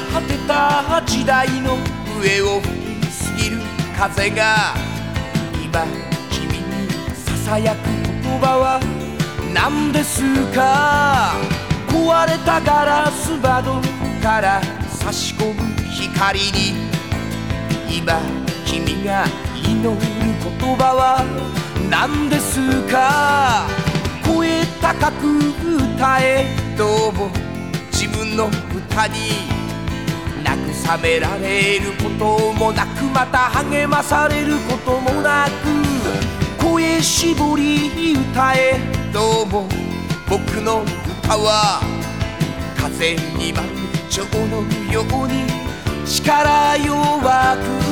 果てた時代の上を吹き過ぎる風が今君にささやく言葉は何ですか。壊れたガラス窓から差し込む光に今君が祈る言葉は何ですか。声高く歌え、どうも自分の歌に慰められることもなく、また励まされることもなく、声絞り歌え、どうも僕の歌は風に舞う蝶のように力弱く、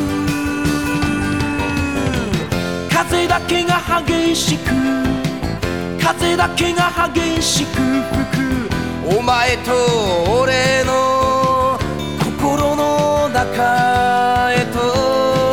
風だけが激しく、風だけが激しく吹くお前と俺の心の中へと。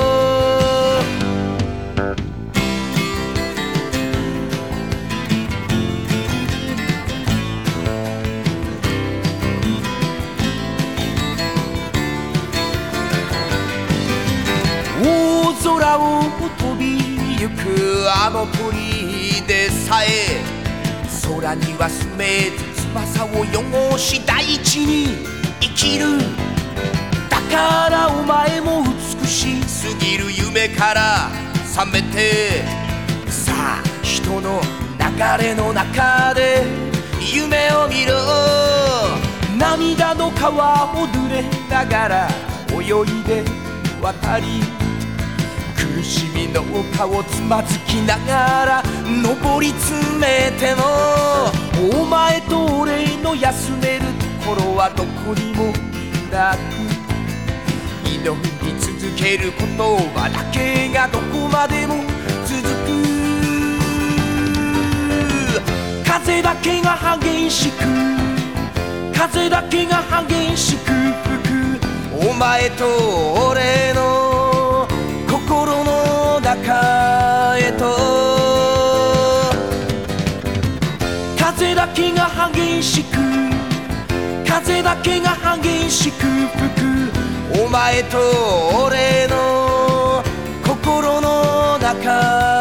大空を飛びゆくあの鳥でさえ空には住めず翼を汚し大地に生きる。だからお前も美しすぎる夢から覚めて、さあ人の流れの中で夢を見ろ。涙の川を濡れながら泳いで渡り、苦しみの丘をつまずきながら登り詰めても、お前と俺の休めるところはどこにもなく、祈り続ける言葉だけがどこまでも続く。風だけが激しく、風だけが激しく吹くお前と俺の心の中へと。風だけが激しく、風だけが激しく吹くお前と俺の心の中